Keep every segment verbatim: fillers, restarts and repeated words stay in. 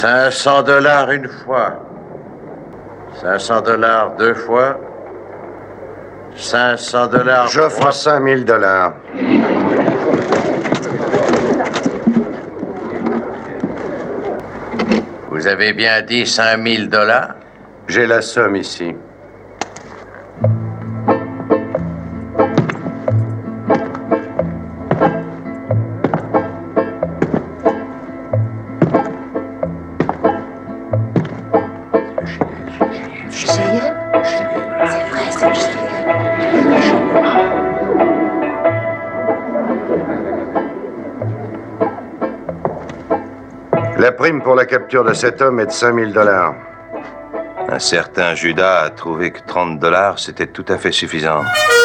cinq cents dollars une fois, cinq cents dollars deux fois, cinq cents dollars... J'offre cinq mille dollars. Vous avez bien dit cinq mille dollars? J'ai la somme ici. La prime pour la capture de cet homme est de cinq mille dollars. Un certain Judas a trouvé que trente dollars, c'était tout à fait suffisant.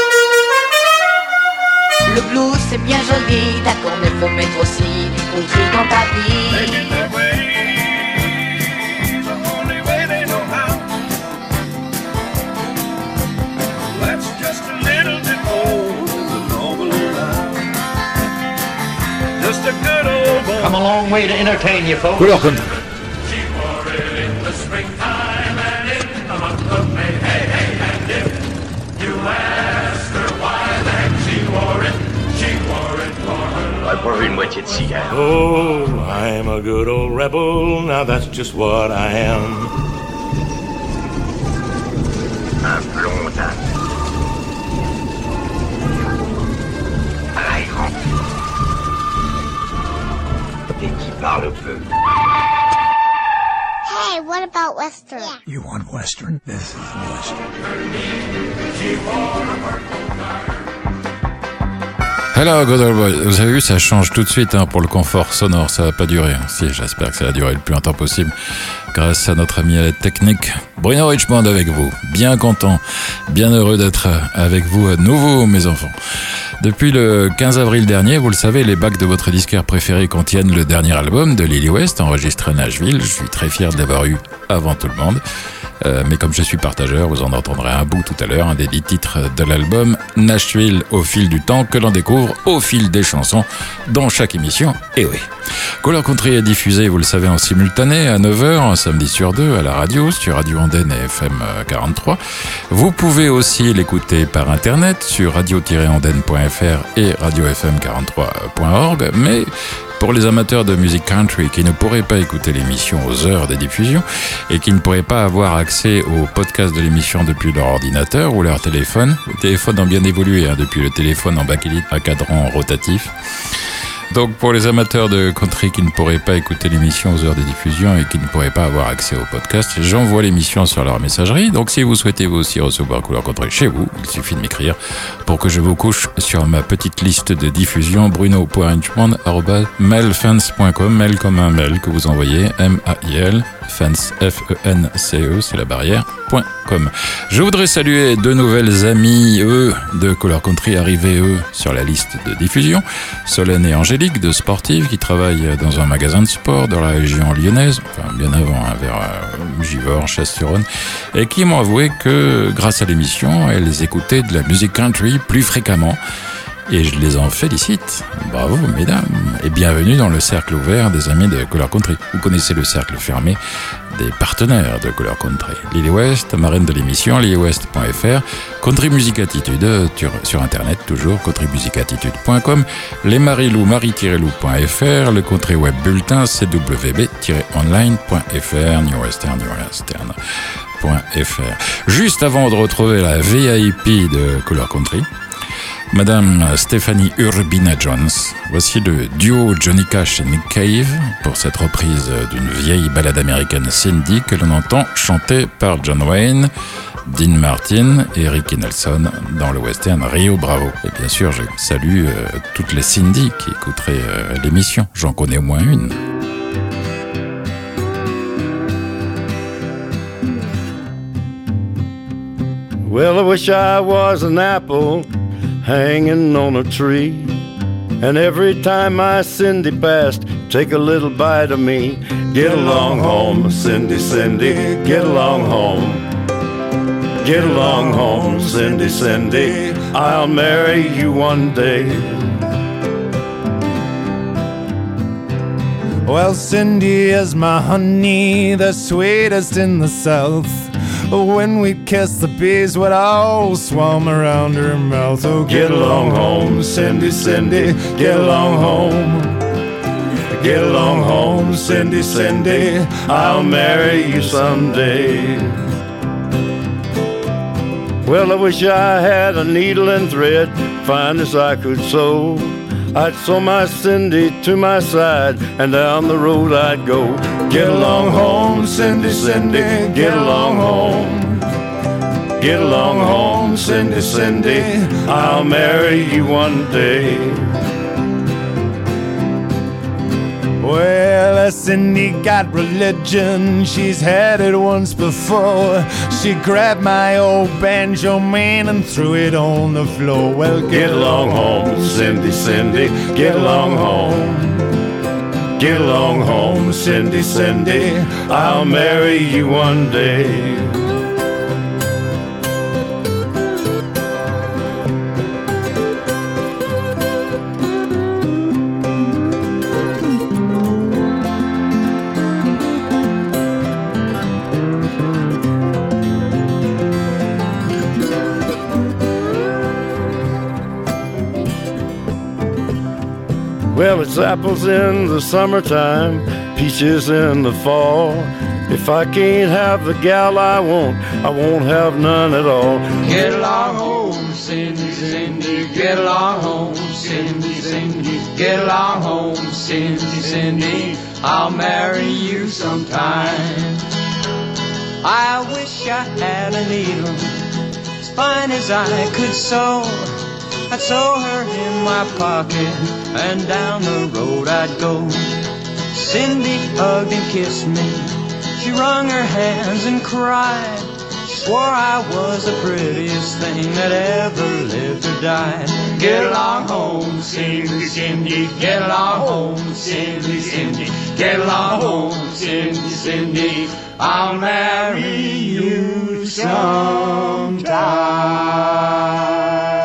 Le blues, c'est bien joli, d'accord, mais faut mettre aussi du country dans ta vie. Come a long way to entertain you folks. Couleur Country. I've pas vu une moitié de cigare. Oh, I'm a good old rebel, now that's just what I am. Un blondin. Raillant. Et qui parle peu. Hey, what about Western? Yeah. You want Western? This is Western. Hello, good old boy. Vous avez vu, ça change tout de suite hein, pour le confort sonore. Ça va pas durer. Hein. Si, j'espère que ça va durer le plus longtemps possible. Grâce à notre ami à l'aide technique, Bruno Richmond avec vous. Bien content, bien heureux d'être avec vous à nouveau, mes enfants. Depuis le quinze avril dernier, vous le savez, les bacs de votre disquaire préféré contiennent le dernier album de Lily West, enregistré à Nashville. Je suis très fier de l'avoir eu avant tout le monde. Euh, mais comme je suis partageur, vous en entendrez un bout tout à l'heure, un des dix titres de l'album Nashville au fil du temps que l'on découvre au fil des chansons dans chaque émission. Et oui, Couleur Country est diffusé, vous le savez, en simultané à neuf heures, un samedi sur deux à la radio, sur Radio Andenne et F M quarante-trois. Vous pouvez aussi l'écouter par internet sur radio tiret andenne point f r et radio f m quarante-trois point org, mais pour les amateurs de musique country qui ne pourraient pas écouter l'émission aux heures de diffusion et qui ne pourraient pas avoir accès au podcast de l'émission depuis leur ordinateur ou leur téléphone, les téléphones ont bien évolué hein, depuis le téléphone en bakélite à cadran rotatif. Donc pour les amateurs de country qui ne pourraient pas écouter l'émission aux heures de diffusion et qui ne pourraient pas avoir accès au podcast, j'envoie l'émission sur leur messagerie. Donc si vous souhaitez vous aussi recevoir Couleur Country chez vous, il suffit de m'écrire pour que je vous couche sur ma petite liste de diffusion bruno point richmond arobase mailfence point com, mail comme un mail que vous envoyez, M A I L, fence, F E N C E, c'est la barrière, point com. Je voudrais saluer deux nouvelles amies, eux, de Couleur Country, arrivés, eux, sur la liste de diffusion. Solène et Angélique, deux sportives qui travaillent dans un magasin de sport dans la région lyonnaise, enfin bien avant, hein, vers euh, Givors, Chasse-sur-Rhône, et qui m'ont avoué que, grâce à l'émission, elles écoutaient de la musique country plus fréquemment. Et je les en félicite. Bravo, mesdames. Et bienvenue dans le cercle ouvert des amis de Couleur Country. Vous connaissez le cercle fermé des partenaires de Couleur Country. Lily West, marraine de l'émission, lily west point f r, Country Music Attitude, sur Internet, toujours, country music attitude point com, les Marilou, marie tiret lou point f r, le Country Web Bulletin, c w b tiret online point f r, New Western, New Western point f r. Juste avant de retrouver la V I P de Couleur Country, Madame Stephanie Urbina-Jones, voici le duo Johnny Cash et Nick Cave pour cette reprise d'une vieille ballade américaine Cindy que l'on entend chanter par John Wayne, Dean Martin et Ricky Nelson dans le western Rio Bravo. Et bien sûr, je salue euh, toutes les Cindy qui écouteraient euh, l'émission. J'en connais au moins une. Well, I wish I was an apple hanging on a tree, and every time my Cindy passed, take a little bite of me. Get along home, Cindy, Cindy, get along home. Get along home, Cindy, Cindy, I'll marry you one day. Well, Cindy is my honey, the sweetest in the South. When we kissed, the bees would all swarm around her mouth. Oh, get along home, Cindy, Cindy, get along home. Get along home, Cindy, Cindy, I'll marry you someday. Well, I wish I had a needle and thread, fine as I could sew. I'd sew my Cindy to my side, and down the road I'd go. Get along home, Cindy, Cindy, get along home. Get along home, Cindy, Cindy, I'll marry you one day. Well, Cindy got religion, she's had it once before. She grabbed my old banjo man and threw it on the floor. Well, get, get along home, Cindy, Cindy, get along home. Get along home, Cindy, Cindy, I'll marry you one day. Well, it's apples in the summertime, peaches in the fall. If I can't have the gal I want, I won't have none at all. Get along home, Cindy, Cindy, get along home, Cindy, Cindy, get along home, Cindy, Cindy, I'll marry you sometime. I wish I had a needle as fine as I could sew. I'd sew her in my pocket, and down the road I'd go. Cindy hugged and kissed me, she wrung her hands and cried. She swore I was the prettiest thing that ever lived or died. Get along home, Cindy, Cindy, get along home, Cindy, Cindy, get along home, Cindy, Cindy, I'll marry you sometime.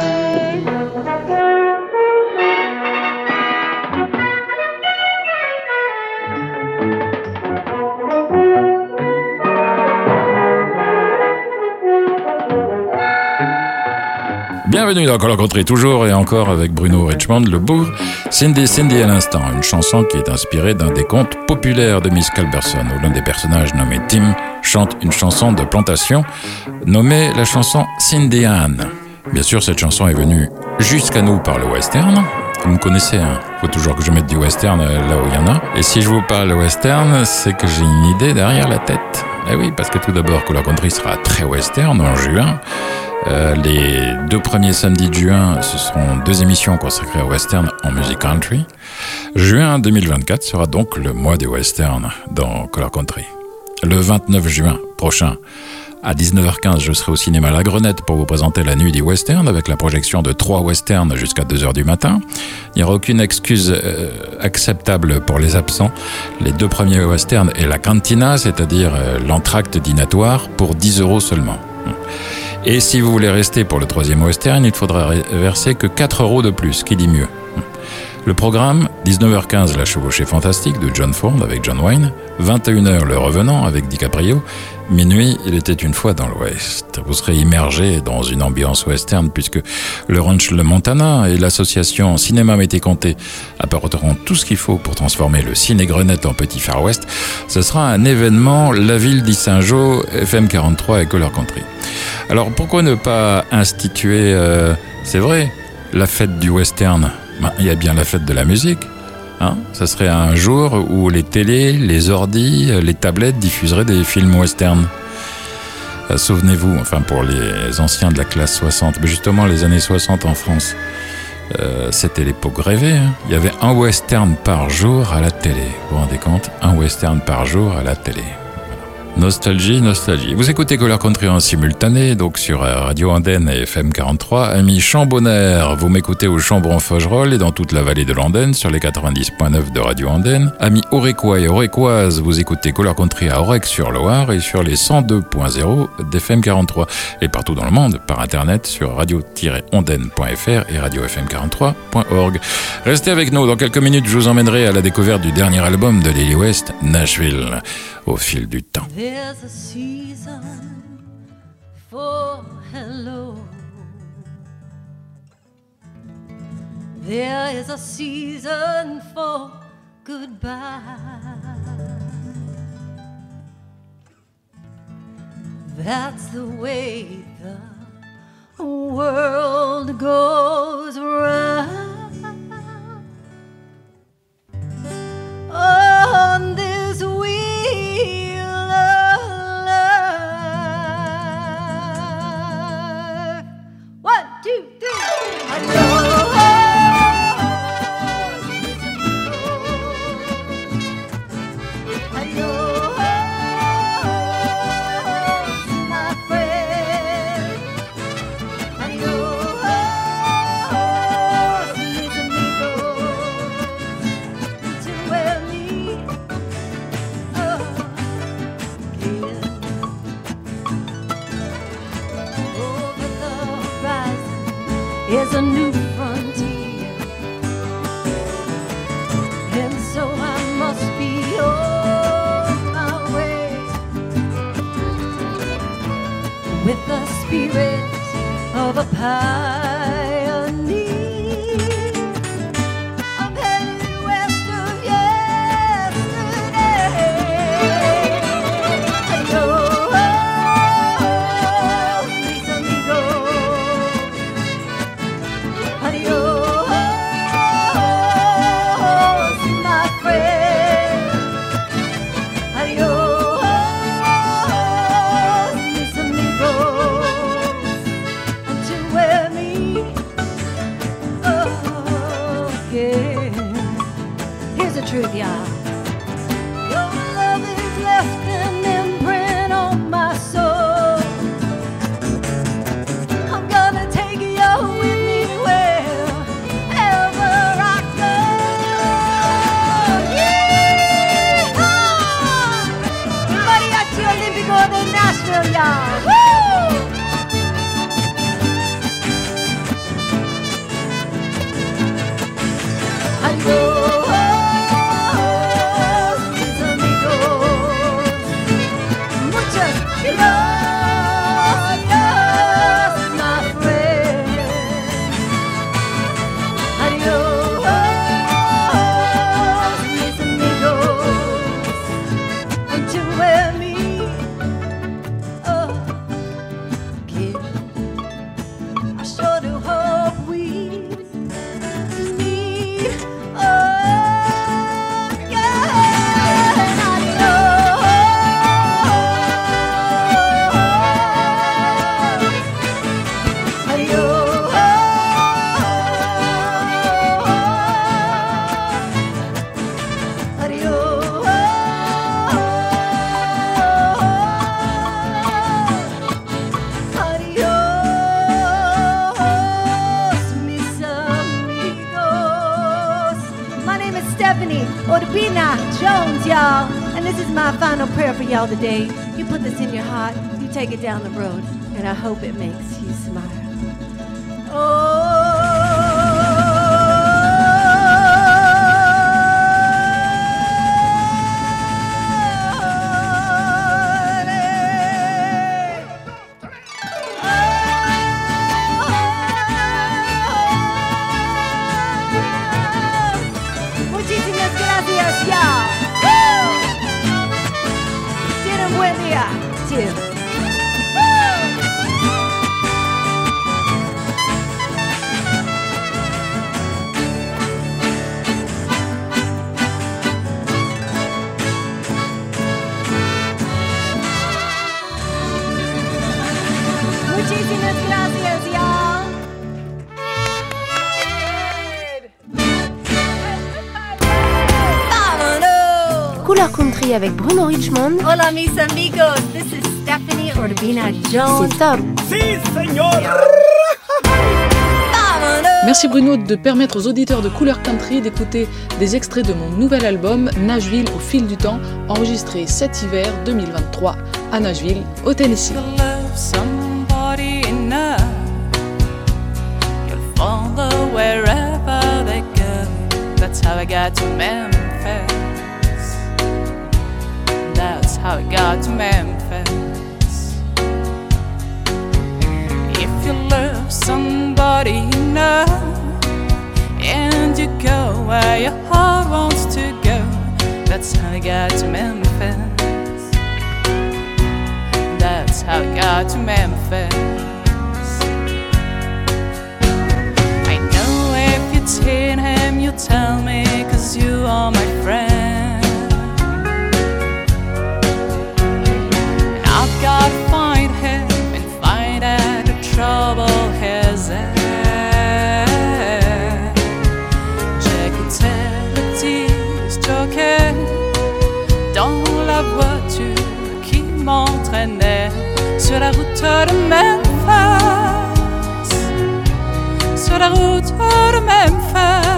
Bienvenue dans Color Country, toujours et encore avec Bruno Richmond, le bourg. Cindy Cindy à l'instant, une chanson qui est inspirée d'un des contes populaires de Miss Culberson, où l'un des personnages nommé Tim chante une chanson de plantation nommée la chanson Cindy Ann. Bien sûr, cette chanson est venue jusqu'à nous par le western. Vous me connaissez, hein, faut toujours que je mette du western là où il y en a. Et si je vous parle de western, c'est que j'ai une idée derrière la tête. Eh oui, parce que tout d'abord, Color Country sera très western en juin. Euh, les deux premiers samedis de juin, ce seront deux émissions consacrées au western en musique country. Juin deux mille vingt-quatre sera donc le mois des westerns dans Color Country. Le vingt-neuf juin prochain, à dix-neuf heures quinze, je serai au cinéma La Grenette pour vous présenter la nuit des westerns avec la projection de trois westerns jusqu'à deux heures du matin. Il n'y aura aucune excuse euh, acceptable pour les absents. Les deux premiers westerns et la cantina, c'est-à-dire euh, l'entracte dînatoire, pour dix euros seulement. Et si vous voulez rester pour le troisième western, il faudra verser que quatre euros de plus, qui dit mieux. Le programme, dix-neuf heures quinze, La Chevauchée Fantastique de John Ford avec John Wayne, vingt et une heures, Le Revenant avec DiCaprio, minuit, Il était une fois dans l'Ouest. Vous serez immergé dans une ambiance western puisque le Ranch Le Montana et l'association Cinéma Mété Comté apporteront tout ce qu'il faut pour transformer le Ciné-Grenette en petit Far West. Ce sera un événement La Ville d'Issingeau, F M quarante-trois et Color Country. Alors pourquoi ne pas instituer, euh, c'est vrai, la fête du western? Ben, il y a bien la fête de la musique. Hein, ça serait un jour où les télés, les ordis, les tablettes diffuseraient des films western. Euh, souvenez-vous, enfin pour les anciens de la classe soixante, mais justement les années soixante en France, euh, c'était l'époque rêvée. Hein. Il y avait un western par jour à la télé. Vous vous rendez compte? Un western par jour à la télé. Nostalgie, nostalgie. Vous écoutez Couleur Country en simultané, donc sur Radio Andenne et F M quarante-trois. Ami Chambonnaire, vous m'écoutez au Chambron-Faugerolles et dans toute la vallée de l'Andenne sur les quatre-vingt-dix virgule neuf de Radio Andenne. Amis Aurécois et Aurécoises, vous écoutez Couleur Country à Aurec-sur-Loire et sur les cent deux virgule zéro d'F M quarante-trois. Et partout dans le monde, par internet sur radio tiret ondaine point f r et radio f m quarante-trois point org. Restez avec nous, dans quelques minutes, je vous emmènerai à la découverte du dernier album de Lily West, Nashville, au fil du temps. There's a season for hello. There is a season for goodbye. That's the way the world goes round. On this wheel of life. One, two, three. I know. Is a new frontier, and so I must be on my way with the spirit of a pioneer. I'm headed west of yesterday. I know. Truth, y'all. Your love has left an imprint on my soul. I'm gonna take you with me wherever I go. Yeah! Mariachi Olímpico de Nashville, y'all. Woo! I know. Jones, y'all, and this is my final prayer for y'all today. You put this in your heart, you take it down the road, and I hope it makes you smile. Oh. Melody avec Bruno Richmond. Hola mis amigos, this is Stephanie Urbina Jones. C'est top. Si, señor. Merci Bruno de permettre aux auditeurs de Couleur Country d'écouter des extraits de mon nouvel album Nashville au fil du temps, enregistré cet hiver deux mille vingt-trois à Nashville, au Tennessee. That's how I got to Memphis. That's how I got to Memphis. If you love somebody enough and you go where your heart wants to go, that's how I got to Memphis. That's how I got to Memphis. I know if you seen him, you tell me, cause you are my friend. And I've gotta find him and find out the trouble he's at. J'écoutais le petit joker dans la voiture qui m'entraînait sur la route de Memphis. Sur la route de Memphis.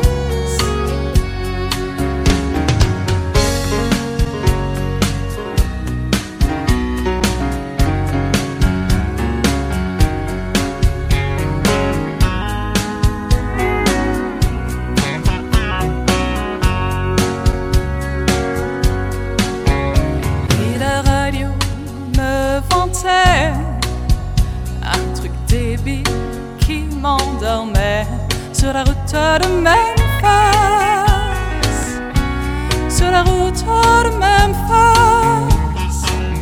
Et la radio me vantait un truc débile qui m'endormait sur la route de Memphis, sur la route de Memphis,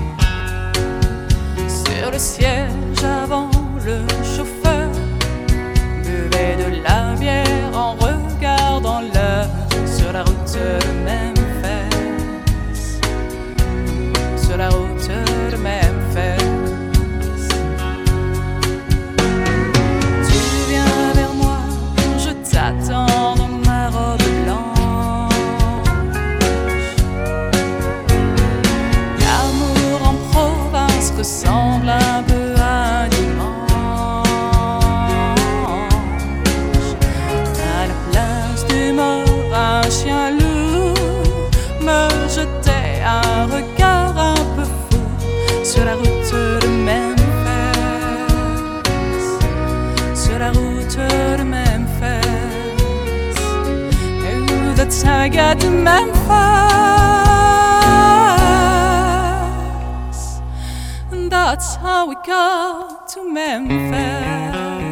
sur le siège avant le chauffeur, buvait de la bière en regardant l'heure sur la route de Memphis, sur la route de Memphis. T'attends dans ma robe blanche. L'amour en province ressemble un peu à un dimanche. À la place du mort, un chien loup me jetait un regard un peu fou sur la route de Memphis, sur la route de Memphis. That's how I got to Memphis. And that's how we got to Memphis.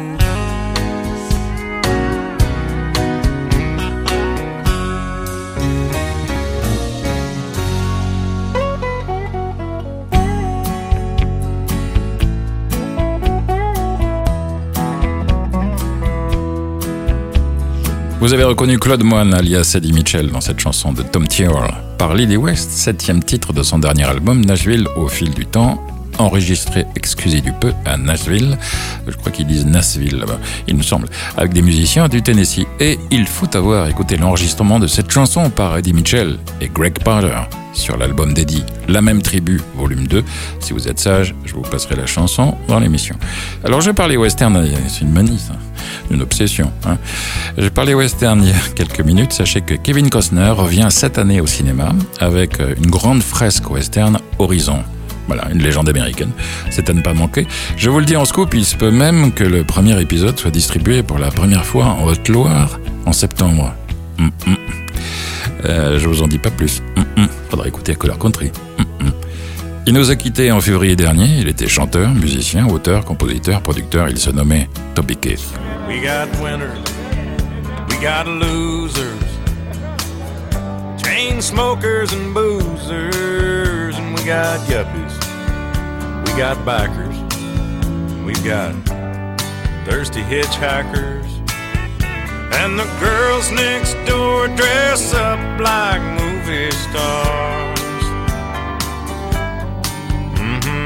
Vous avez reconnu Claude Moine, alias Eddie Mitchell, dans cette chanson de Tom Tyrrell par Lily West, septième titre de son dernier album Nashville au fil du temps, enregistré excusez du peu à Nashville, je crois qu'ils disent Nashville là-bas, il me semble, avec des musiciens du Tennessee. Et il faut avoir écouté l'enregistrement de cette chanson par Eddie Mitchell et Greg Parler sur l'album d'Eddie, La Même Tribu, volume deux. Si vous êtes sage, je vous passerai la chanson dans l'émission. Alors je parlais western, c'est une manie ça, une obsession. Hein. J'ai parlé western il y a quelques minutes. Sachez que Kevin Costner revient cette année au cinéma avec une grande fresque western Horizon. Voilà, une légende américaine. C'est à ne pas manquer. Je vous le dis en scoop, il se peut même que le premier épisode soit distribué pour la première fois en Haute-Loire en septembre. Mm -mm. Euh, je vous en dis pas plus. Mm -mm. Faudra écouter à Couleur Country. Mm -mm. Il nous a quittés en février dernier. Il était chanteur, musicien, auteur, compositeur, producteur. Il se nommait Toby Keith. We got winners, we got losers, chain smokers and boozers, and we got yuppies, we got backers, we've got thirsty hitchhikers, and the girls next door dress up like movie stars. Mm-hmm,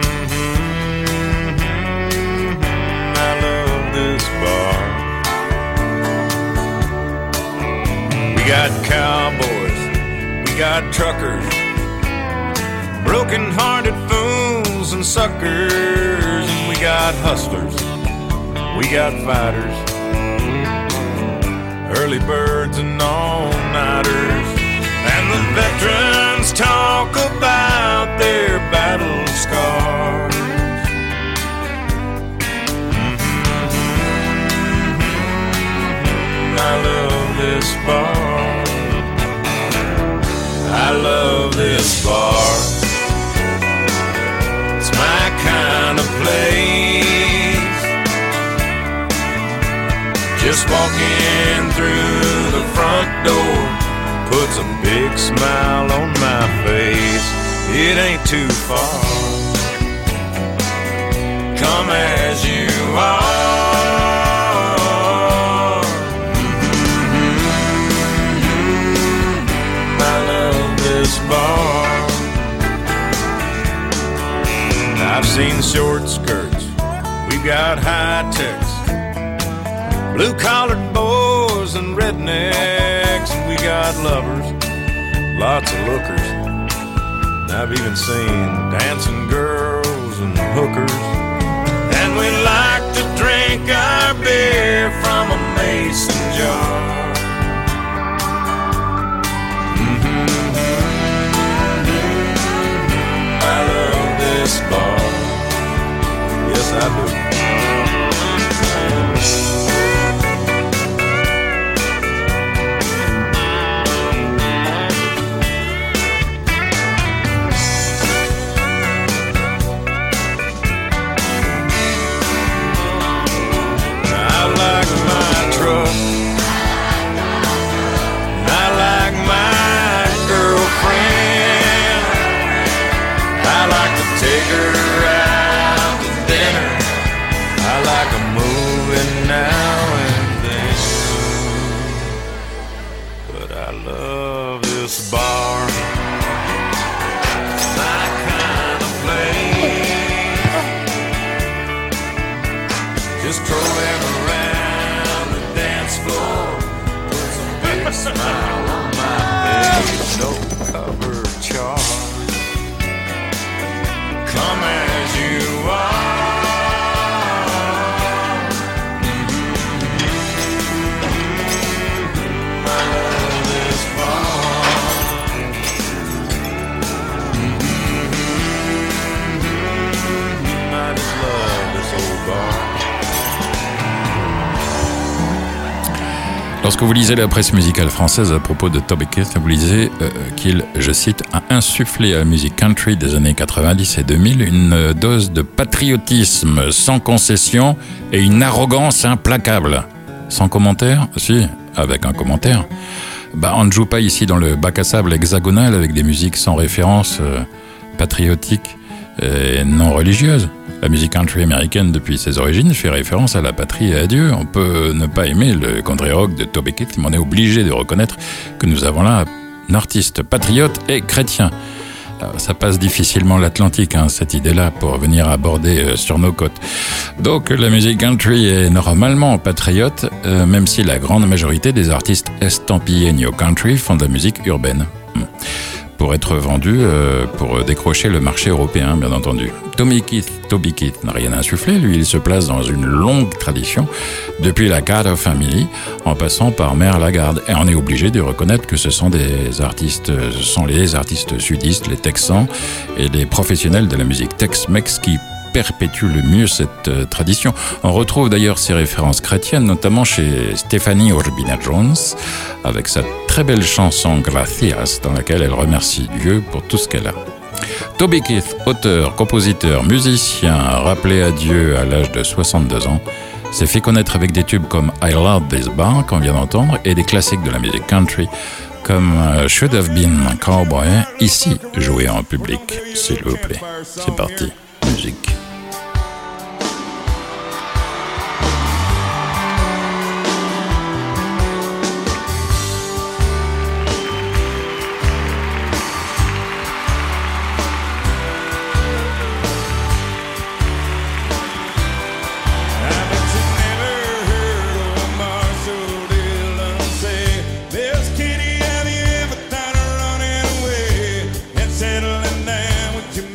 mm-hmm, I love this bar. We got cowboys, we got truckers, broken-hearted fools and suckers, and we got hustlers, we got fighters, early birds and all-nighters, and the veterans talk about their battle scars. I love this bar. I love this bar. It's my kind of place. Just walking through the front door puts a big smile on my face. It ain't too far. Come as you are. Bar. I've seen short skirts, we've got high techs, blue-collared boys and rednecks, and we got lovers, lots of lookers. And I've even seen dancing girls and hookers. And we like to drink our beer from a mason jar. This bar, yes I do. I like my truck, I like my girlfriend, I like to take her out to dinner. I like a movie now and then. But I love this bar. My kind of place. Just strolling around the dance floor. Puts a big smile on my face. No cover charge. Come as you are. I love this bar. I just love this old bar. Lorsque vous lisez la presse musicale française à propos de Toby Keith, vous lisez euh, qu'il, je cite, a insufflé à la musique country des années quatre-vingt-dix et deux mille une dose de patriotisme sans concession et une arrogance implacable. Sans commentaire? Si, avec un commentaire. Bah, on ne joue pas ici dans le bac à sable hexagonal avec des musiques sans référence euh, patriotiques et non religieuses. La musique country américaine, depuis ses origines, fait référence à la patrie et à Dieu. On peut ne pas aimer le country rock de Toby Keith, mais on est obligé de reconnaître que nous avons là un artiste patriote et chrétien. Alors, ça passe difficilement l'Atlantique, hein, cette idée-là, pour venir aborder euh, sur nos côtes. Donc, la musique country est normalement patriote, euh, même si la grande majorité des artistes estampillés New Country font de la musique urbaine. Hmm. Pour être vendu, euh, pour décrocher le marché européen, bien entendu. Toby Keith, Toby Keith n'a rien insufflé, lui, il se place dans une longue tradition, depuis la Carter Family, en passant par Merle Haggard. Et on est obligé de reconnaître que ce sont des artistes, ce sont les artistes sudistes, les Texans, et les professionnels de la musique Tex-Mex qui perpétue le mieux cette euh, tradition. On retrouve d'ailleurs ces références chrétiennes, notamment chez Stephanie Urbina Jones, avec sa très belle chanson Gracias, dans laquelle elle remercie Dieu pour tout ce qu'elle a. Toby Keith, auteur, compositeur, musicien, rappelé à Dieu à l'âge de soixante-deux ans, s'est fait connaître avec des tubes comme I Love This Bar, qu'on vient d'entendre, et des classiques de la musique country, comme Should Have Been a Cowboy, ici joué en public, s'il vous plaît. C'est parti, musique. Settling down with your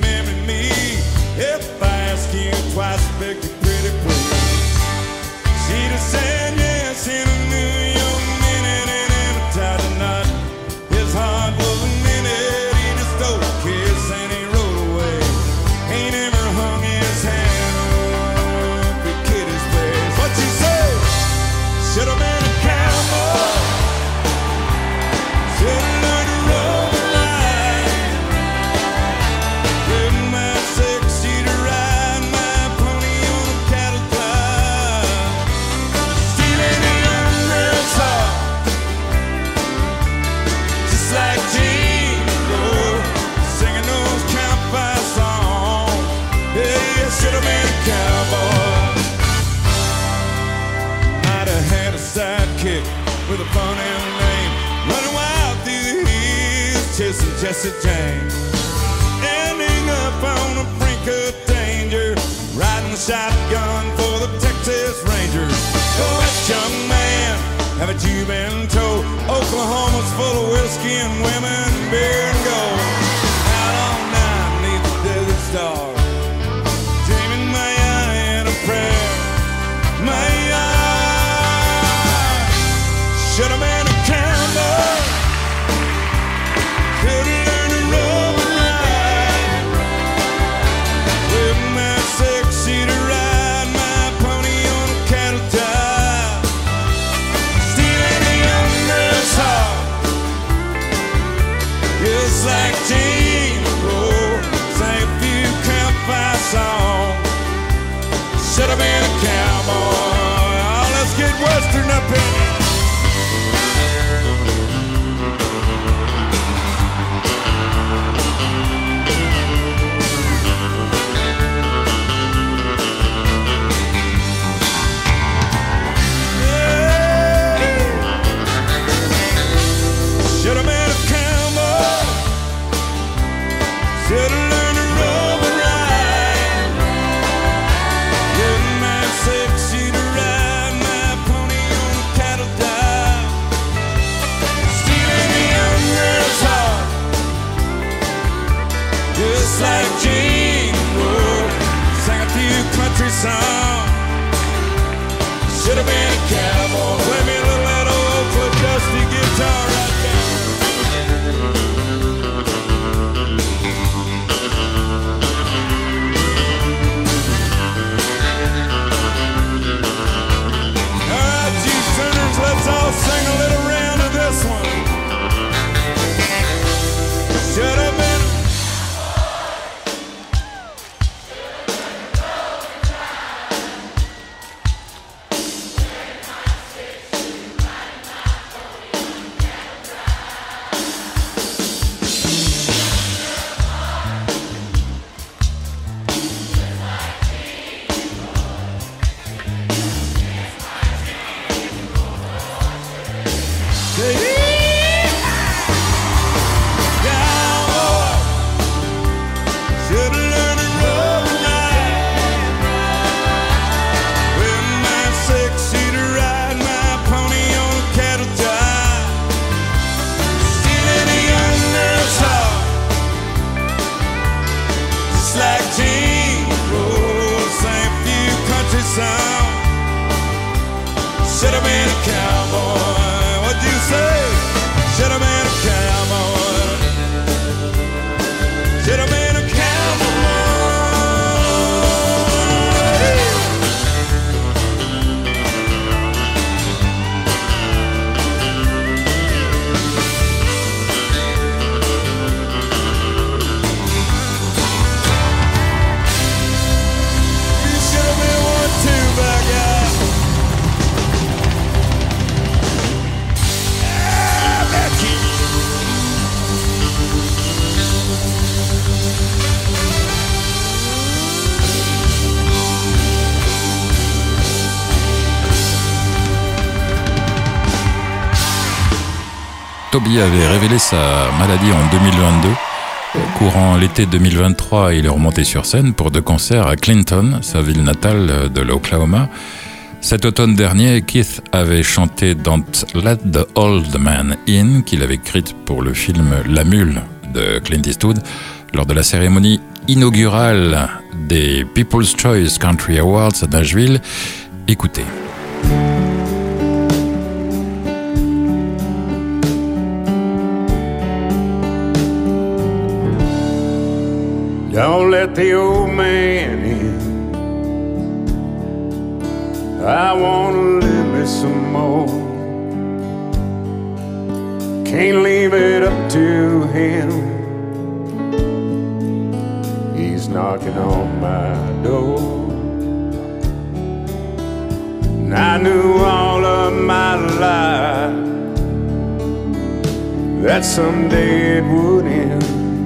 with a funny name, running wild through the hills, chasing Jesse James, ending up on the brink of danger, riding shotgun for the Texas Rangers. Go west, young man, haven't you been told? Oklahoma's full of whiskey and women, beer and gold. Out all night beneath the desert stars, dreaming my eye in a prayer. My eye should have been a cowboy, could have learned to rope and ride, with my six-seater ride, my pony on a cattle drive, stealing a young girl's heart, just like Gene Rowe, sang a few campfire songs. Should have been a cowboy. Oh, let's get Western up in here. Should have been a cowboy. Should have learned to rope and ride. With my six-seater ride, my pony on a cattle dive, stealing a young girl's heart, just like Gene Rowe, sang a few country songs. Should have been a cowboy. Play me a little that old foot dusty guitar right there. Let's all sing a little round of this one. Should have been. Should have been a cowboy. What'd you say? Should have been a cowboy. Should have been a You should have been one too, black guy. Toby avait révélé sa maladie en deux mille vingt-deux. Courant l'été deux mille vingt-trois, il est remonté sur scène pour deux concerts à Clinton, sa ville natale de l'Oklahoma. Cet automne dernier, Keith avait chanté Don't Let the Old Man In, qu'il avait écrite pour le film La Mule de Clint Eastwood, lors de la cérémonie inaugurale des People's Choice Country Awards à Nashville. Écoutez. Don't let the old man in. I wanna live me some more. Can't leave it up to him. He's knocking on my door. And I knew all of my life that someday it would end.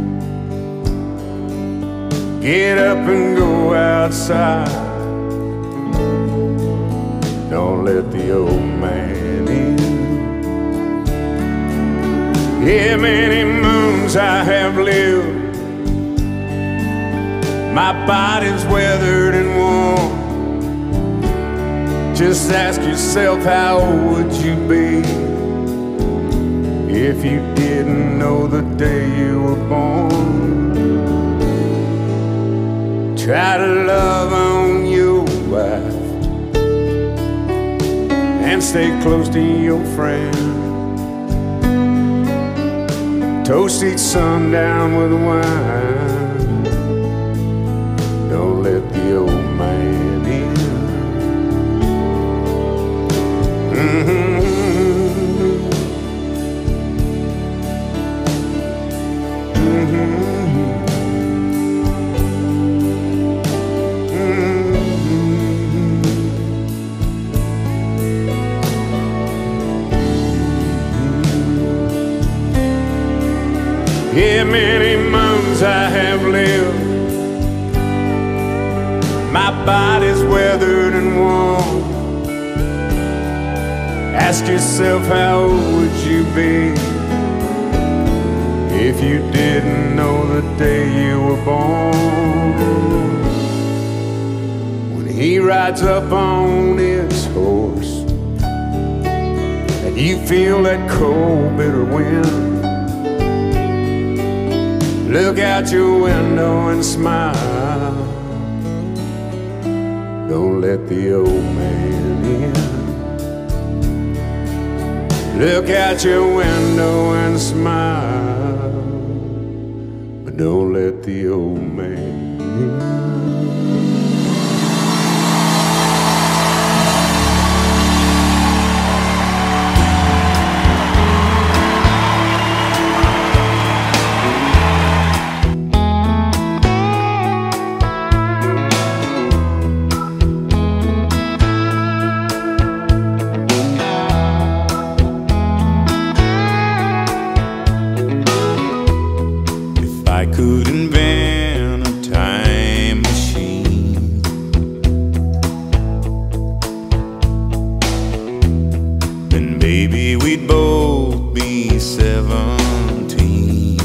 Get up and go outside. Don't let the old man in. Yeah, many moons I have lived. My body's weathered and worn. Just ask yourself, how old would you be if you didn't know the day you were born? Try to love on your wife and stay close to your friend. Toast each sundown with wine. Don't let the old man in. Mm-hmm. Yeah, many moons I have lived. My body's weathered and worn. Ask yourself, how old would you be if you didn't know the day you were born? When he rides up on his horse and you feel that cold, bitter wind, look out your window and smile. Don't let the old man in. Look out your window and smile, but don't let the old man in. Could invent a time machine, then baby we'd both be seventeen.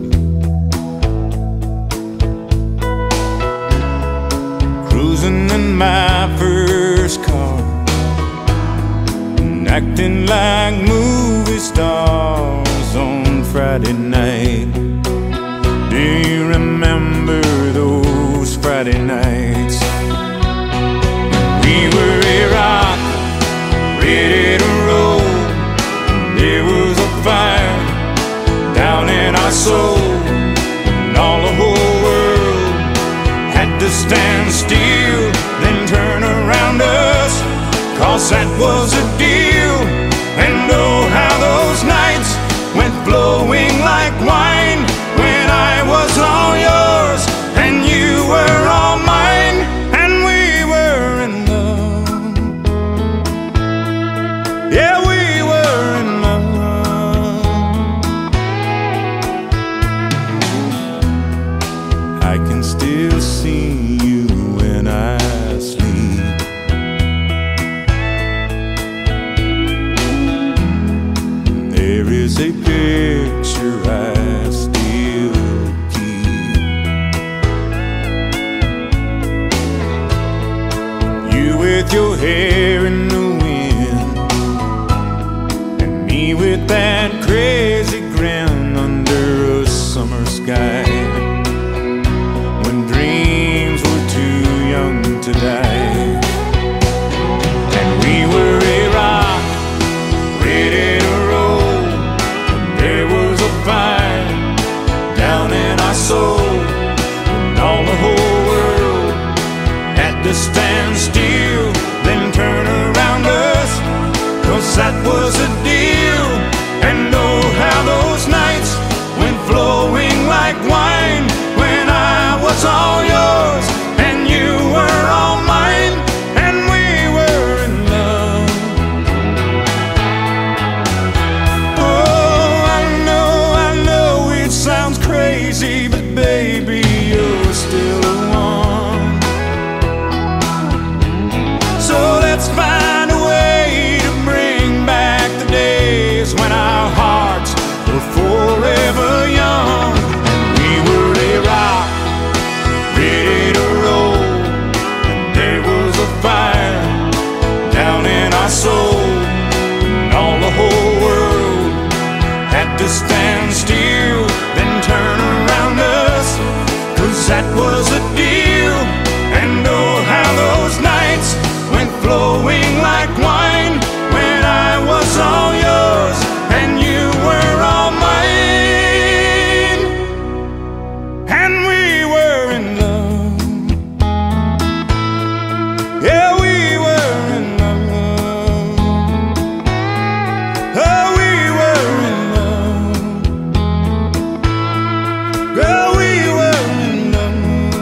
Cruising in my first car and acting like movie stars on Friday night. Do you remember those Friday nights? We were a rock, ready to roll. There was a fire down in our soul, and all the whole world had to stand still, then turn around us, 'cause that was a deal. And oh, how those nights went flowing like wine, when I was all yours and you were all mine, and we were in love. Yeah, we were in love. I can still see you when I sleep. There is a picture I still keep. You with your hair in the wind, and me with that crazy grin under a summer sky, when dreams were too young to die. And we were a rock, ready to roll. There was a fire down in our soul, and all the whole world had to stand still, then turn around us, 'cause that was a deal. And oh, how those nights went flowing like wine, when I was all yours and you were all mine, and we were in love. Oh, I know, I know it sounds crazy, but baby, you're still the one. was a deal. And oh, how those nights went flowing like wine, when I was all yours and you were all mine. And we were in love. Yeah, we were in love. Oh, we were in love. Girl, we were in love.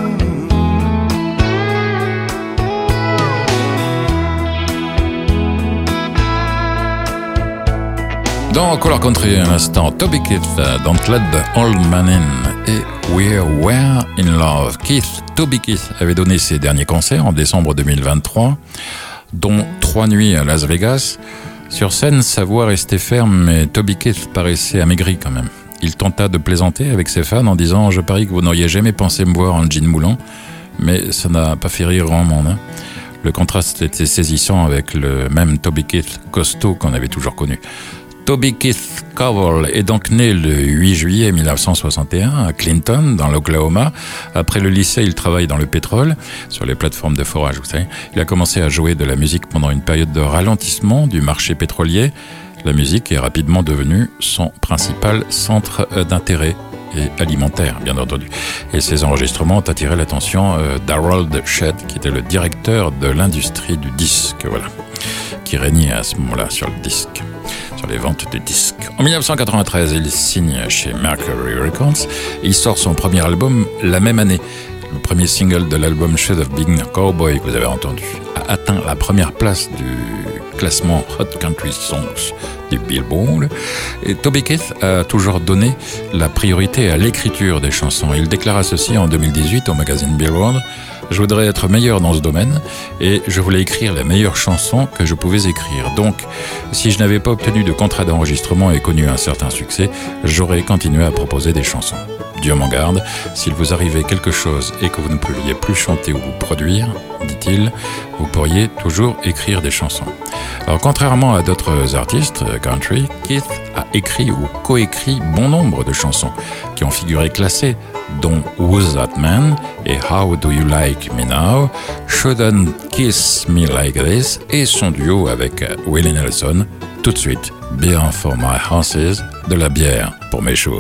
Dans Color Country, un instant, Toby Keith, Don't Let the Old Man In et We Were in Love. Keith, Toby Keith avait donné ses derniers concerts en décembre deux mille vingt-trois, dont trois nuits à Las Vegas. Sur scène, sa voix restait ferme, mais Toby Keith paraissait amaigri quand même. Il tenta de plaisanter avec ses fans en disant « Je parie que vous n'auriez jamais pensé me voir en jean moulant », mais ça n'a pas fait rire grand monde. Hein. Le contraste était saisissant avec le même Toby Keith costaud qu'on avait toujours connu. Toby Keith Cowell est donc né le huit juillet mille neuf cent soixante et un à Clinton, dans l'Oklahoma. Après le lycée, il travaille dans le pétrole, sur les plateformes de forage, vous savez. Il a commencé à jouer de la musique pendant une période de ralentissement du marché pétrolier. La musique est rapidement devenue son principal centre d'intérêt et alimentaire, bien entendu. Et ces enregistrements ont attiré l'attention d'Harold Shedd, qui était le directeur de l'industrie du disque, voilà, qui régnait à ce moment-là sur le disque, sur les ventes de disques. En mille neuf cent quatre-vingt-treize, il signe chez Mercury Records et il sort son premier album la même année. Le premier single de l'album Should Have Been a Cowboy, que vous avez entendu, a atteint la première place du classement Hot Country Songs du Billboard. Et Toby Keith a toujours donné la priorité à l'écriture des chansons. Il déclara ceci en deux mille dix-huit au magazine Billboard: je voudrais être meilleur dans ce domaine et je voulais écrire les meilleures chansons que je pouvais écrire. Donc, si je n'avais pas obtenu de contrat d'enregistrement et connu un certain succès, j'aurais continué à proposer des chansons. Dieu m'en garde, s'il vous arrivait quelque chose et que vous ne pouviez plus chanter ou vous produire, dit-il, vous pourriez toujours écrire des chansons. Alors, contrairement à d'autres artistes country, Keith a écrit ou coécrit bon nombre de chansons qui ont figuré classées, dont Who's That Man et How Do You Like Me Now, Shouldn't Kiss Me Like This et son duo avec Willie Nelson. Tout de suite, Beer for My Horses, de la bière pour mes chevaux.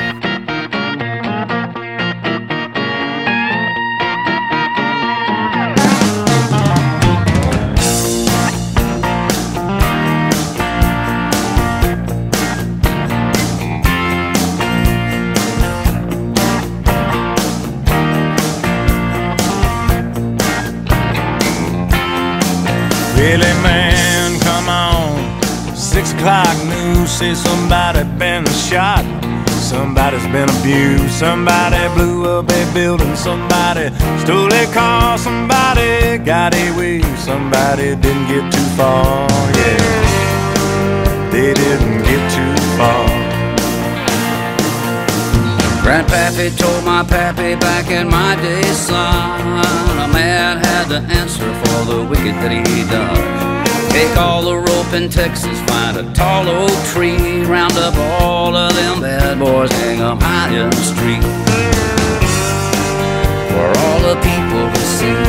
Really, man, come on. Six o'clock news says somebody been shot. Somebody's been abused. Somebody blew up a building. Somebody stole a car. Somebody got away. Somebody didn't get too far. Yeah, they didn't get too far. Grandpappy told my pappy back in my day, son, a man had to answer for the wicked that he done. Take all the rope in Texas, find a tall oak tree, round up all of them bad boys, hang 'em high in the street for all the people to see.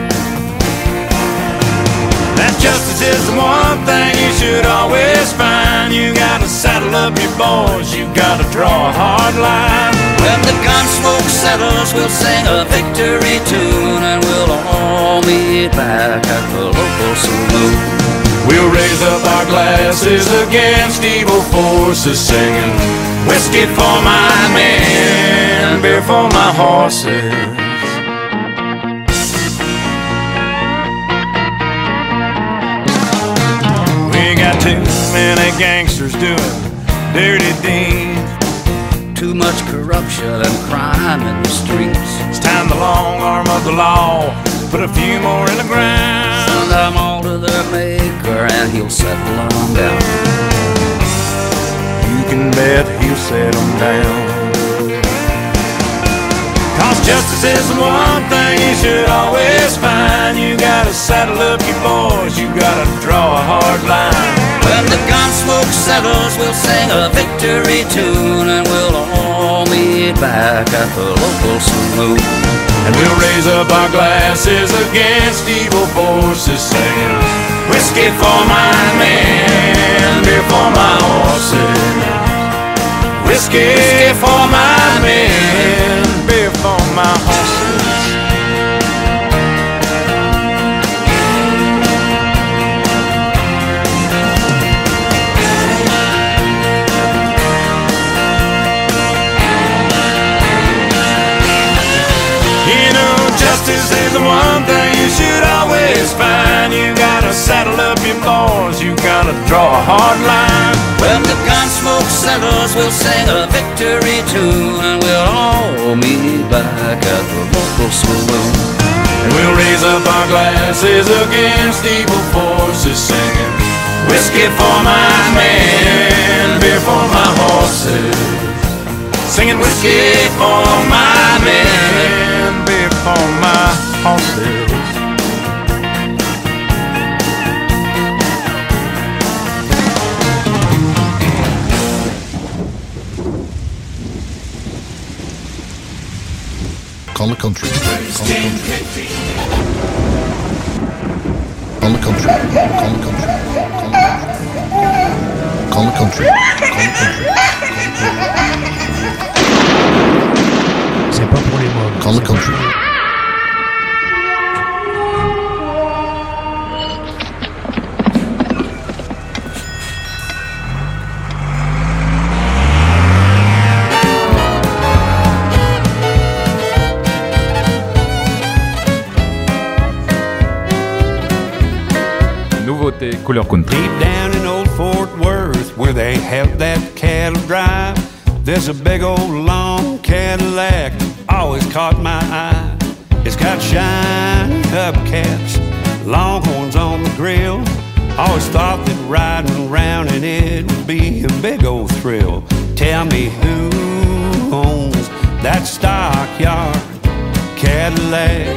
That justice is the one thing you should always find. You gotta saddle up your boys, you gotta draw a hard line. When the gun smoke settles, we'll sing a victory tune, and we'll all meet back at the local saloon. We'll raise up our glasses against evil forces, singing whiskey for my men, beer for my horses. We got too many gangsters doing dirty deeds. Too much corruption and crime in the streets. It's time the long arm of the law put a few more in the ground. Send them all to their maker and he'll settle them down. You can bet he'll settle them down. Cause justice is the one thing you should always find. You gotta saddle up your boys, you gotta draw a hard line. When the gun smoke settles, we'll sing a victory tune, and we'll all meet back at the local saloon. And we'll raise up our glasses against evil forces, singing whiskey for my men, beer for my horses. Whiskey, whiskey for my men, beer for my horses. Justice is the one thing you should always find. You gotta saddle up your boys, you gotta draw a hard line. When the gun smoke settles, we'll sing a victory tune, and we'll all meet back at the local saloon. And we'll raise up our glasses against evil forces, singing whiskey for my men, beer for my horses. Singing whiskey for my men, beer for my horses. Call the country. Call the country. Call the country. Call the country. Call the country. Call the country. C'est pas pour les mômes. Call the country. Nouveauté couleur country. Deep down in old Fort Worth, where they have that cattle drive, there's a big old long Cadillac, always caught my eye. It's got shiny hubcaps, longhorns on the grill. Always thought that riding around in it would be a big old thrill. Tell me who owns that stockyard Cadillac?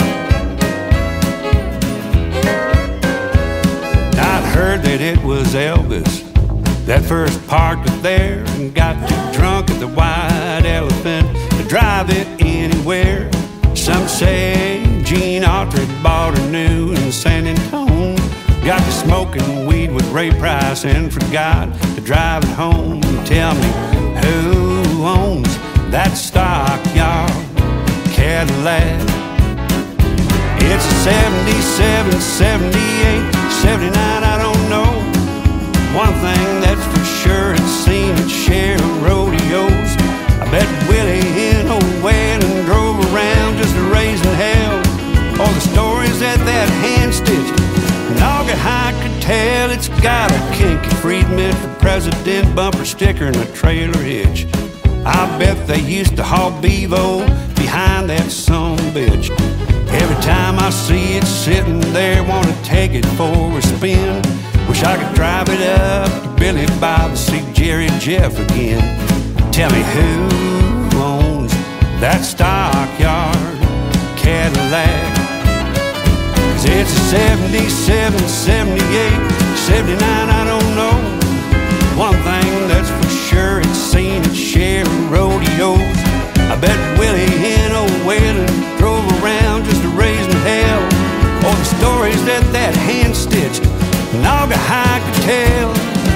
I'd heard that it was Elvis that first parked it there and got too drunk at the White Elephant to drive it anywhere. Some say Gene Autry bought her new in San Antone, got to smoking weed with Ray Price and forgot to drive it home. Tell me who owns that stockyard Cadillac? It's a seventy-seven, seventy-eight, seventy-nine, I don't know. One thing that's for sure, it's seen its share of rodeos. I bet Willie in old Whalen drove around just raising hell. All the stories that that hand-stitched Naugahyde could tell. It's got a kinky Freedman for president bumper sticker and a trailer hitch. I bet they used to haul Bevo behind that son of a bitch. Every time I see it sitting there, wanna take it for a spin. Wish I could drive it up to Billy Bob and see Jerry Jeff again. Tell me who owns that stockyard Cadillac? 'Cause it's a seventy-seven, seventy-eight, seventy-nine, I don't know. One thing that's for sure, it's seen its share of rodeos. I bet Willie in old Whalen drove around just raising hell. All the stories that that hand-stitched Naugahyde could tell.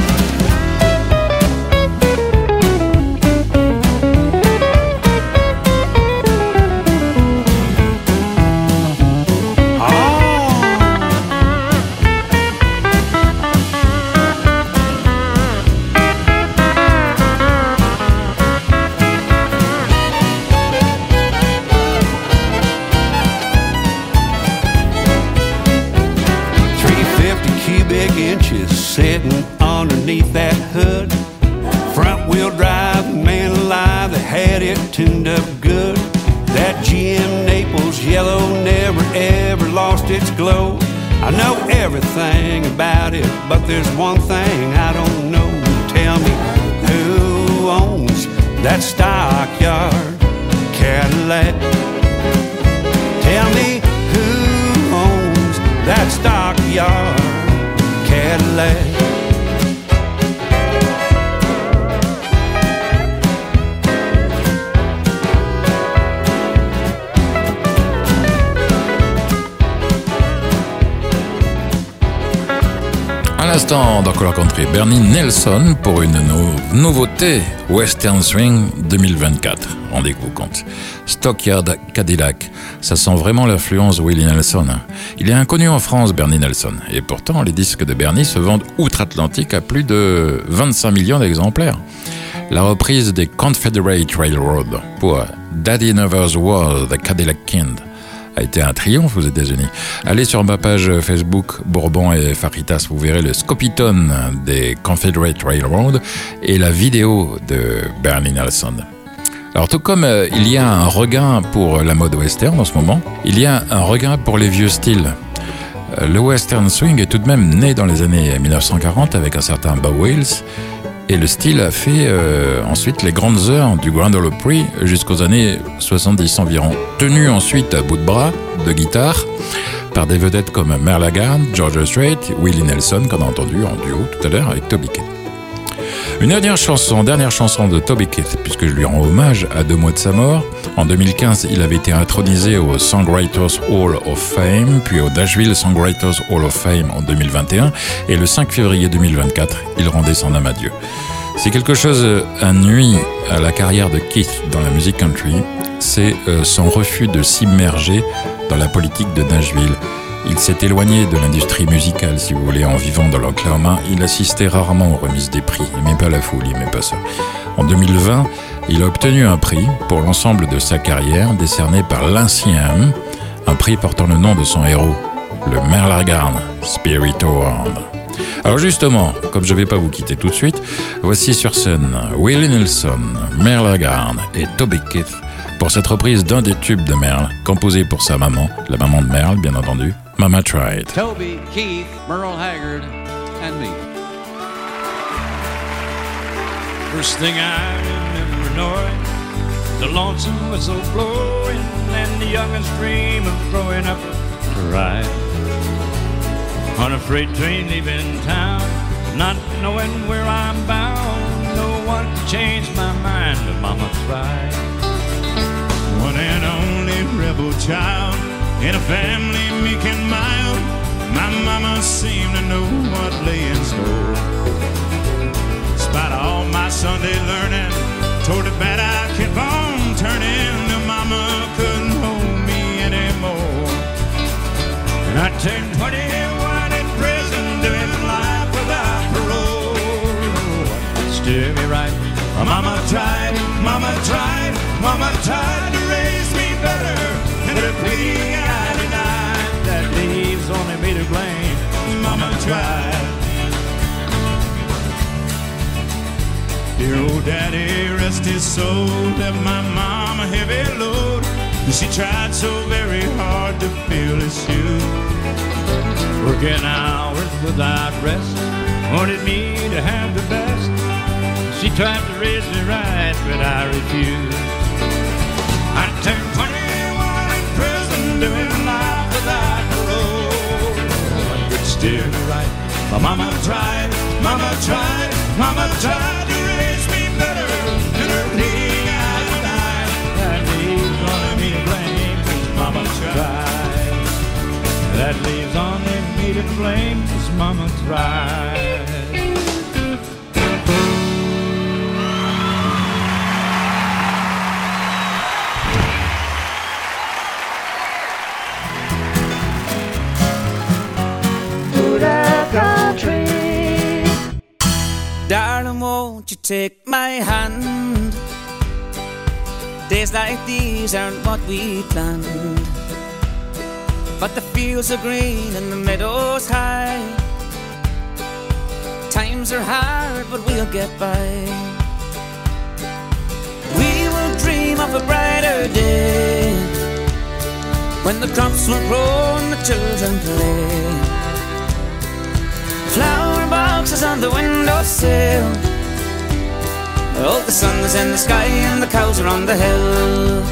Sitting underneath that hood, front wheel drive, man alive, they had it tuned up good. That G M Naples yellow never ever lost its glow. I know everything about it, but there's one thing I don't know. Tell me who owns that stockyard Cadillac? Tell me who owns that stockyard Cadillac? l'instant, dans Color Country, Bernie Nelson pour une nou- nouveauté Western Swing deux mille vingt-quatre. Rendez-vous compte. Stockyard Cadillac, ça sent vraiment l'influence de Willie Nelson. Il est inconnu en France, Bernie Nelson, et pourtant les disques de Bernie se vendent outre-Atlantique à plus de vingt-cinq millions d'exemplaires. La reprise des Confederate Railroad pour Daddy Never's War, The Cadillac Kid a été un triomphe aux États-Unis. Allez sur ma page Facebook Bourbon et Faritas, vous verrez le Scopitone des Confederate Railroad et la vidéo de Bernie Nelson. Alors tout comme euh, il y a un regain pour la mode western en ce moment, il y a un regain pour les vieux styles. Euh, le western swing est tout de même né dans les années dix-neuf cent quarante avec un certain Bob Wills. Et le style a fait euh, ensuite les grandes heures du Grand Ole Opry jusqu'aux années soixante-dix environ, tenu ensuite à bout de bras, de guitare, par des vedettes comme Merle Haggard, George Strait, Willie Nelson, qu'on a entendu en duo tout à l'heure avec Toby Keith. Une dernière chanson, dernière chanson de Toby Keith, puisque je lui rends hommage à deux mois de sa mort. En deux mille quinze, il avait été intronisé au Songwriters Hall of Fame, puis au Nashville Songwriters Hall of Fame en deux mille vingt et un, et le cinq février deux mille vingt-quatre, il rendait son âme à Dieu. Si quelque chose a nui à la carrière de Keith dans la musique country, c'est euh, son refus de s'immerger dans la politique de Nashville. Il s'est éloigné de l'industrie musicale, si vous voulez, en vivant dans l'Oklahoma. Il assistait rarement aux remises des prix. Il n'aimait pas la foule, il n'aimait pas ça. En deux mille vingt, il a obtenu un prix pour l'ensemble de sa carrière, décerné par l'I C M, un prix portant le nom de son héros, le Merle Haggard Spirit Award. Alors justement, comme je ne vais pas vous quitter tout de suite, voici sur scène Willie Nelson, Merle Haggard et Toby Keith pour cette reprise d'un des tubes de Merle, composé pour sa maman, la maman de Merle, bien entendu, Mama Tried. Toby, Keith, Merle Haggard, and me. First thing I remember knowing, the lonesome whistle blowing, and the youngest dream of growing up to ride on a freight train leaving town, not knowing where I'm bound. No one to change my mind, but Mama tried. One and only rebel child in a family meek and mild, my mama seemed to know what lay in store. In spite of all my Sunday learning, toward the bad I kept on turning. The mama couldn't hold me anymore. And I turned twenty-one in prison, doing life without parole. Steer me right, mama tried, mama tried, mama tried to raise me better, and her pleading I denied. That leaves only me to blame. Mama tried. Dear old daddy, rest his soul, left my mom a heavy load. She tried so very hard to fill his shoes, working hours without rest, wanted me to have the best. She tried to raise me right, but I refused. I turned twenty-one in prison, doing life without parole. One could steer me right. My mama tried, mama tried, mama tried to raise me better, and her pleading I denied. That leaves only me to blame, 'cause mama tried. That leaves only me to blame, 'cause mama tried. Country. Darling, won't you take my hand? Days like these aren't what we planned, but the fields are green and the meadows high. Times are hard, but we'll get by. We will dream of a brighter day, when the crops will grow and the children play. Flower boxes on the windowsill, oh, the sun is in the sky and the cows are on the hill.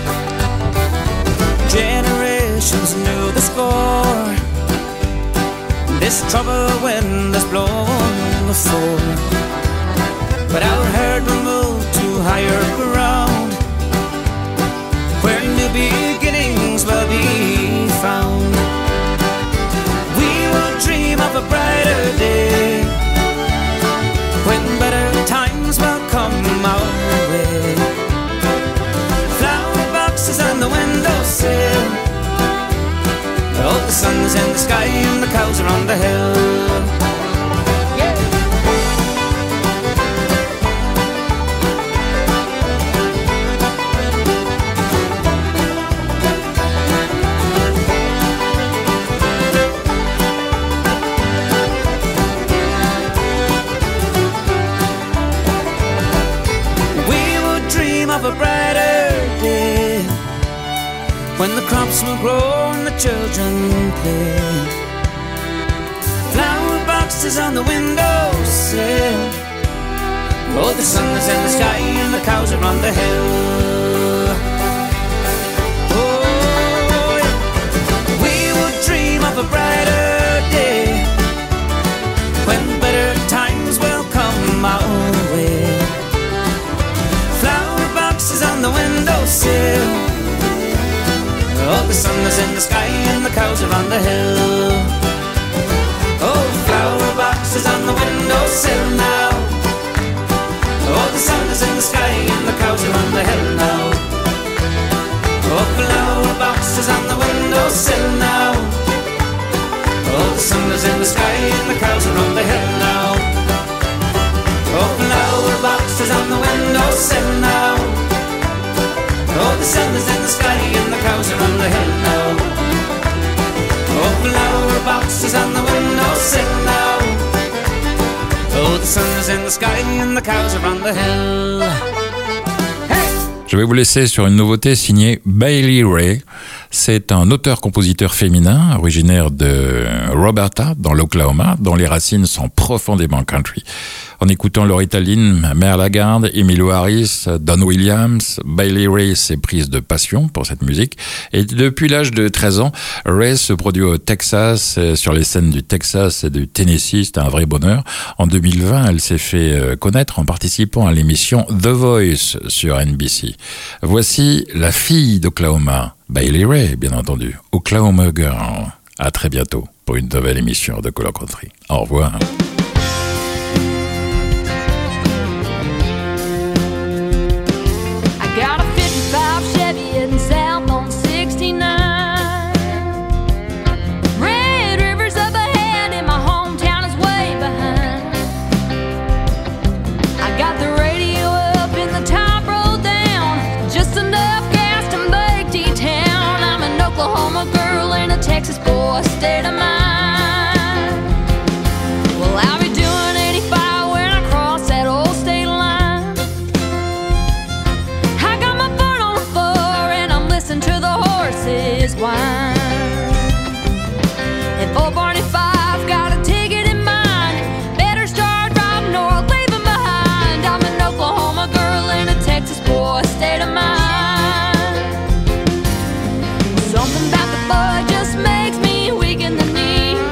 Generations knew the score, this trouble wind has blown before, but our herd will move to higher ground, where new beginnings will be found. We will dream of a brighter day, the sun is in the sky and the cows are on the hill. Of a brighter day, when the crops will grow and the children play. Flower boxes on the windowsill. Oh, the sun is in the sky and the cows are on the hill. Oh, we would dream of a brighter day, when better times will come our way. On the windowsill. Oh, the sun is in the sky and the cows are on the hill. Oh, flower boxes on the windowsill now. Oh, the sun is in the sky and the cows are on the hill now. Oh, flower boxes on the windowsill now. Oh, the sun is in the sky and the cows are on the hill now. Oh, flower boxes on the windowsill now. Oh, the sun is in the sky and the cows are on the hill now. Oh, flower boxes on the windowsill now. Oh, the sun is in the sky and the cows are on the hill. Je vais vous laisser sur une nouveauté signée Bailey Ray. C'est un auteur-compositeur féminin originaire de Roberta, dans l'Oklahoma, dont les racines sont profondément country. En écoutant Loretta Lynn, Merle Haggard, Emmylou Harris, Don Williams, Bailey Ray s'est prise de passion pour cette musique. Et depuis l'âge de treize ans, Ray se produit au Texas, sur les scènes du Texas et du Tennessee. C'est un vrai bonheur. En deux mille vingt, elle s'est fait connaître en participant à l'émission The Voice sur N B C. Voici la fille d'Oklahoma, Bailey Ray, bien entendu, Oklahoma Girl. À très bientôt pour une nouvelle émission de Couleur Country. Au revoir. Got a fifty-five Chevy in south on sixty-nine. Red River's up ahead and my hometown is way behind. I got the radio up and the top rolled down, just enough gas to make D-Town. I'm an Oklahoma girl and a Texas boy, state of mind. Well, I'll be doing eighty-five when I cross that old state line. To the horses whine. And old Barney Five got a ticket in mind. Better start driving or leave him behind. I'm an Oklahoma girl and a Texas boy, state of mind. Something about the boy just makes me weak in the knees.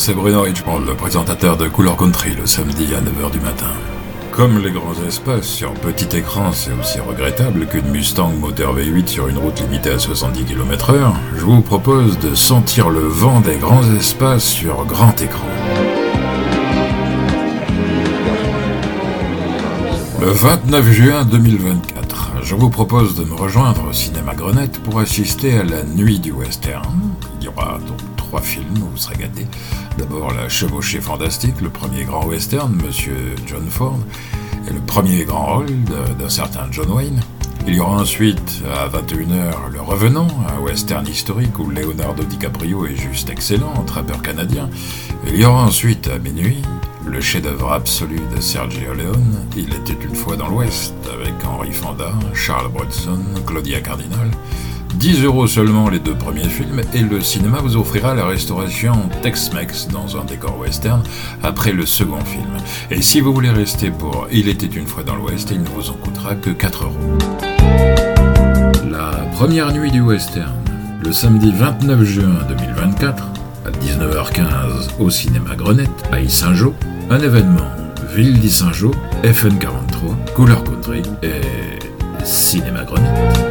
c'est Bruno Richmond, le présentateur de Couleur Country, le samedi à neuf heures du matin. Comme les grands espaces sur petit écran, c'est aussi regrettable qu'une Mustang moteur V huit sur une route limitée à soixante-dix kilomètres heure, je vous propose de sentir le vent des grands espaces sur grand écran. Le vingt-neuf juin deux mille vingt-quatre, je vous propose de me rejoindre au cinéma Grenette pour assister à la nuit du western. Il y aura donc trois films, vous serez gâtés. D'abord La Chevauchée Fantastique, le premier grand western, Monsieur John Ford, et le premier grand rôle d'un certain John Wayne. Il y aura ensuite, à vingt et une heures, Le Revenant, un western historique où Leonardo DiCaprio est juste excellent, un trappeur canadien. Il y aura ensuite, à minuit, le chef-d'œuvre absolu de Sergio Leone, Il était une fois dans l'Ouest, avec Henry Fonda, Charles Bronson, Claudia Cardinal. dix euros seulement les deux premiers films, et le cinéma vous offrira la restauration Tex-Mex dans un décor western après le second film. Et si vous voulez rester pour Il était une fois dans l'Ouest, il ne vous en coûtera que quatre euros. La première nuit du western, le samedi vingt-neuf juin deux mille vingt-quatre, à dix-neuf heures quinze au cinéma Grenette, à Yssingeaux, un événement Ville d'Yssingeaux, F N quarante-trois, Couleur Country et Cinéma Grenette.